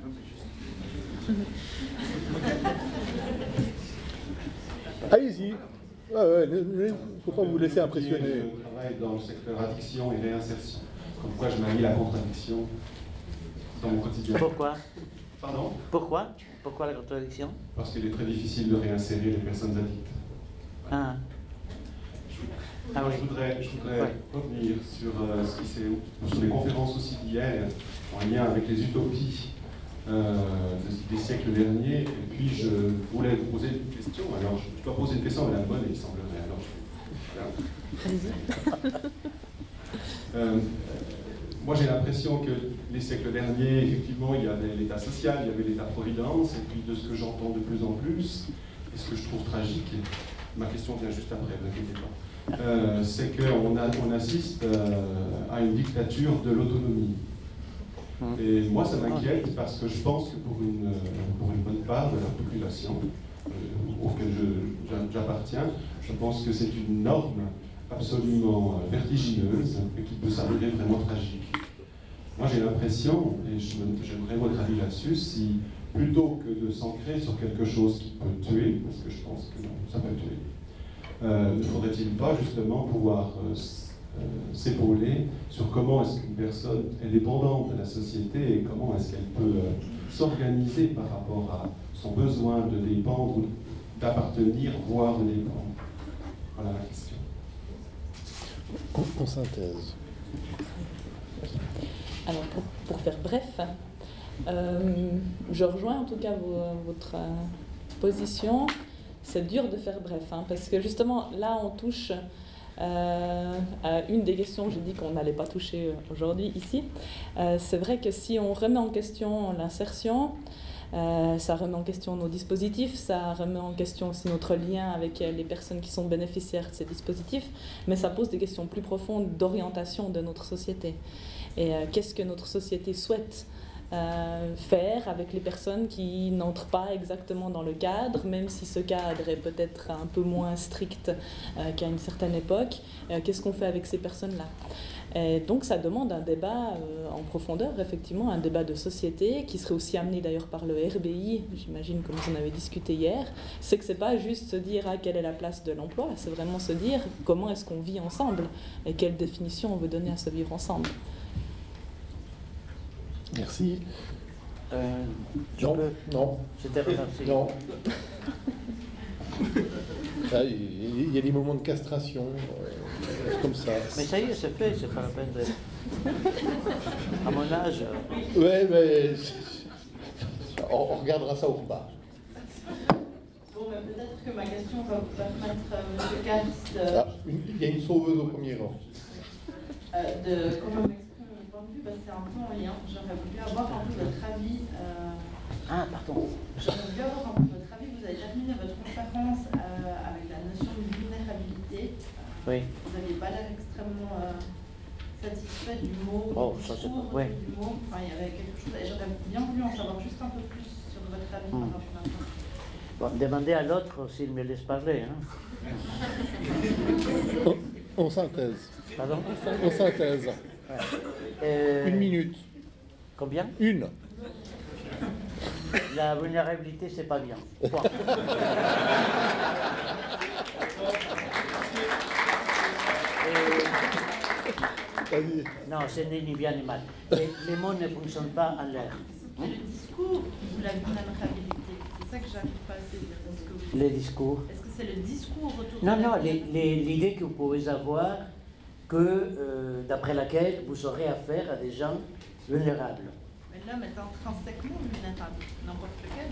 Speaker 1: Allez-y. Il ne faut pas vous laisser impressionner.
Speaker 11: Je travaille dans le secteur addiction et réinsertion. Comme quoi je manie la contradiction dans mon quotidien.
Speaker 3: Pourquoi?
Speaker 11: Pardon?
Speaker 3: Pourquoi? Pourquoi la contradiction?
Speaker 11: Parce qu'il est très difficile de réinsérer les personnes addictes.
Speaker 3: Ah. Ah oui.
Speaker 11: Je voudrais, je voudrais ouais. revenir sur euh, ce qui s'est, sur les conférences aussi d'hier, en lien avec les utopies euh, des siècles derniers. Et puis je voulais vous poser une question. Alors je, je dois poser une question à la bonne, il semblerait. Alors je, voilà. Euh, moi, j'ai l'impression que les siècles derniers, effectivement, il y avait l'État social, il y avait l'État-providence, et puis de ce que j'entends de plus en plus, et ce que je trouve tragique, et ma question vient juste après, ne vous inquiétez pas, euh, c'est qu'on on assiste euh, à une dictature de l'autonomie. Et moi, ça m'inquiète parce que je pense que pour une, pour une bonne part de la population euh, auquel j'appartiens, je pense que c'est une norme absolument vertigineuse et qui peut s'avérer vraiment tragique. Moi, j'ai l'impression, et j'aimerais votre avis là-dessus, si plutôt que de s'ancrer sur quelque chose qui peut tuer, parce que je pense que non, ça peut tuer, euh, ne faudrait-il pas justement pouvoir euh, euh, s'épauler sur comment est-ce qu'une personne est dépendante de la société et comment est-ce qu'elle peut euh, s'organiser par rapport à son besoin de dépendre, d'appartenir, voire de dépendre. Voilà la question.
Speaker 1: En synthèse.
Speaker 6: Alors, pour, pour faire bref, euh, je rejoins en tout cas vos, votre euh, position. C'est dur de faire bref, hein, parce que justement, là, on touche euh, à une des questions que j'ai dit qu'on n'allait pas toucher aujourd'hui ici. Euh, c'est vrai que si on remet en question l'insertion, Euh, ça remet en question nos dispositifs, ça remet en question aussi notre lien avec les personnes qui sont bénéficiaires de ces dispositifs, mais ça pose des questions plus profondes d'orientation de notre société. Et euh, qu'est-ce que notre société souhaite euh, faire avec les personnes qui n'entrent pas exactement dans le cadre, même si ce cadre est peut-être un peu moins strict euh, qu'à une certaine époque, euh, qu'est-ce qu'on fait avec ces personnes-là ? Et donc ça demande un débat euh, en profondeur, effectivement, un débat de société qui serait aussi amené d'ailleurs par le R B I, j'imagine comme vous en avez discuté hier. C'est que c'est pas juste se dire ah, quelle est la place de l'emploi, c'est vraiment se dire comment est-ce qu'on vit ensemble et quelle définition on veut donner à ce vivre ensemble.
Speaker 1: Merci.
Speaker 3: Euh,
Speaker 1: non,
Speaker 3: peux...
Speaker 1: non.
Speaker 3: C'était remercié.
Speaker 1: Non. Là, il y a des moments de castration, euh, comme ça.
Speaker 3: Mais ça y est, c'est fait, c'est pas la peine de... À mon âge...
Speaker 1: Ouais, mais... On, on regardera ça au repas.
Speaker 5: Bon, mais peut-être que ma question va vous permettre, euh, M. Karst... Euh,
Speaker 1: ah, il y a une sauveuse au premier rang.
Speaker 5: Euh, de comment m'exprimer mon point de vue, parce que c'est un peu en lien. J'aurais voulu avoir un peu votre avis... Euh,
Speaker 3: ah, pardon.
Speaker 5: J'aurais voulu avoir un peu votre avis. Vous avez terminé votre conférence euh, avec la notion de vulnérabilité. Euh,
Speaker 3: oui.
Speaker 5: Vous n'aviez pas l'air extrêmement euh, satisfait du mot,
Speaker 3: oh,
Speaker 5: du
Speaker 3: ça
Speaker 5: discours,
Speaker 3: c'est... oui.
Speaker 5: du mot. Enfin, il y avait quelque chose. Et j'aurais bien voulu en savoir juste un peu plus sur votre avis
Speaker 3: hum.
Speaker 5: par rapport à ça.
Speaker 3: Bon, demandez à l'autre s'il me laisse parler. Hein.
Speaker 1: En, en synthèse.
Speaker 3: Pardon ?
Speaker 1: En synthèse.
Speaker 3: Ouais. Euh...
Speaker 1: Une minute.
Speaker 3: Combien ?
Speaker 1: Une.
Speaker 3: La vulnérabilité, c'est pas bien. Point. Et... Non, ce n'est ni bien ni mal. Les, les mots ne fonctionnent pas en l'air.
Speaker 5: C'est le discours ou la vulnérabilité? C'est ça que j'arrive pas à saisir. Que vous...
Speaker 3: Les discours.
Speaker 5: Est-ce que c'est le discours autour
Speaker 3: Non,
Speaker 5: de
Speaker 3: non,
Speaker 5: la
Speaker 3: l'idée que vous pouvez avoir que, euh, d'après laquelle vous aurez affaire à des gens vulnérables.
Speaker 5: Mais l'homme est intrinsèquement vulnérable, n'importe lequel.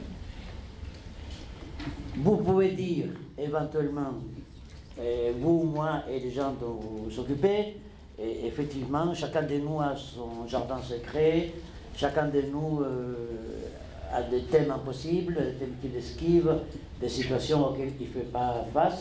Speaker 3: Vous pouvez dire, éventuellement, euh, vous, moi et les gens dont vous vous occupez, et effectivement, chacun de nous a son jardin secret, chacun de nous euh, a des thèmes impossibles, des thèmes qu'il esquive, des situations auxquelles il ne fait pas face.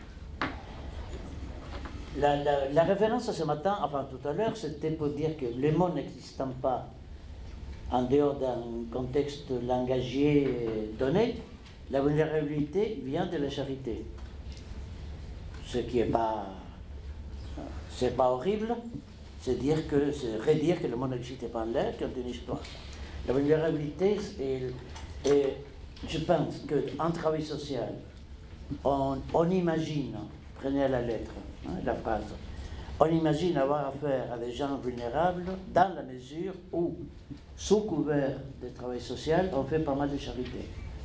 Speaker 3: La, la, la référence ce matin, enfin tout à l'heure, c'était pour dire que les mots n'existant pas en dehors d'un contexte langagier donné, la vulnérabilité vient de la charité. Ce qui n'est pas, c'est pas horrible, c'est dire que, c'est redire que le monde n'existait pas en l'air, comme une histoire. La vulnérabilité, est, est, je pense qu'en travail social, on, on imagine, prenez à la lettre hein, la phrase, on imagine avoir affaire à des gens vulnérables dans la mesure où, sous couvert de travail social, on fait pas mal de charité.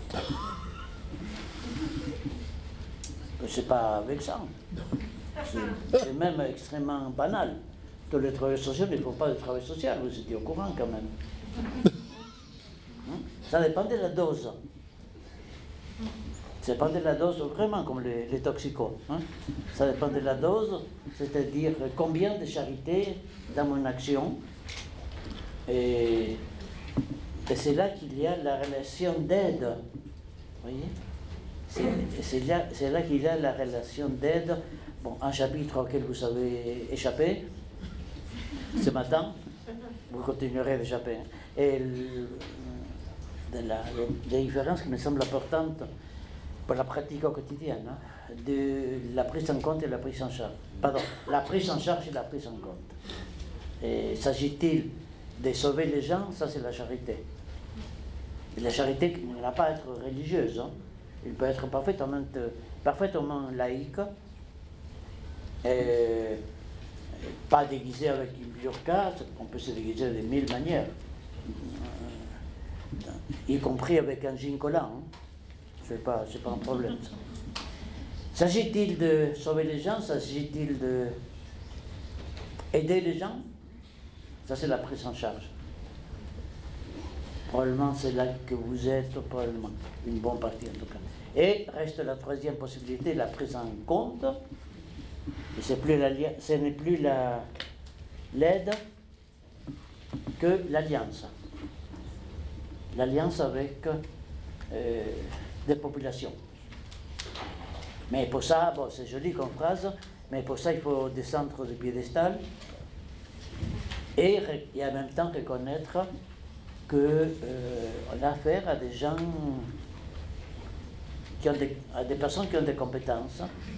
Speaker 3: C'est pas vexant. C'est même extrêmement banal. Tous les travailleurs sociaux ne font pas de travail social, vous étiez au courant quand même. Ça dépend de la dose. Ça dépend de la dose, vraiment comme les, les toxicos. Hein. Ça dépend de la dose, c'est-à-dire combien de charité dans mon action. Et, et c'est là qu'il y a la relation d'aide. Vous voyez? C'est là, c'est là qu'il y a la relation d'aide. Bon, un chapitre auquel vous avez échappé ce matin, vous continuerez d'échapper. Et le, de la, la différence qui me semble importante pour la pratique au quotidien, hein, de la prise en compte et la prise en charge. Pardon, la prise en charge et la prise en compte. Et s'agit-il de sauver les gens? Ça, c'est la charité. Et la charité ne va pas être religieuse. Hein. Il peut être parfaitement, parfaitement laïque, et pas déguisé avec une burqa. On peut se déguiser de mille manières, y compris avec un jean collant. Hein. C'est pas, c'est pas un problème. Ça. S'agit-il de sauver les gens? S'agit-il de aider les gens? Ça, c'est la prise en charge. Probablement, c'est là que vous êtes, probablement, une bonne partie en tout cas. Et reste la troisième possibilité, la prise en compte. Et c'est plus la, ce n'est plus la, l'aide que l'alliance. L'alliance avec euh, des populations. Mais pour ça, bon, c'est joli comme phrase, mais pour ça, il faut descendre du piédestal et, et en même temps reconnaître qu'on euh, a affaire à des gens, qui ont des, à des personnes qui ont des compétences,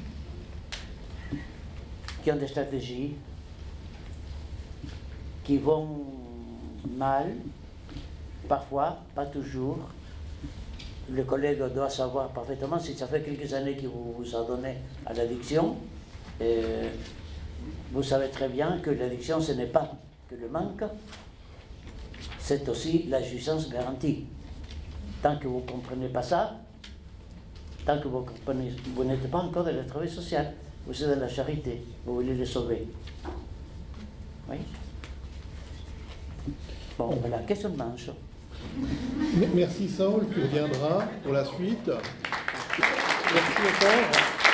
Speaker 3: qui ont des stratégies, qui vont mal, parfois, pas toujours. Le collègue doit savoir parfaitement, si ça fait quelques années qu'il vous, vous a donné à l'addiction, euh, vous savez très bien que l'addiction, ce n'est pas que le manque, c'est aussi la jouissance garantie. Tant que vous ne comprenez pas ça, tant que vous comprenez, vous n'êtes pas encore dans le travail social, vous êtes dans la charité, vous voulez les sauver. Oui? Bon, voilà, qu'est-ce qu'on mange?
Speaker 1: Merci Saul, tu reviendras pour la suite. Merci encore.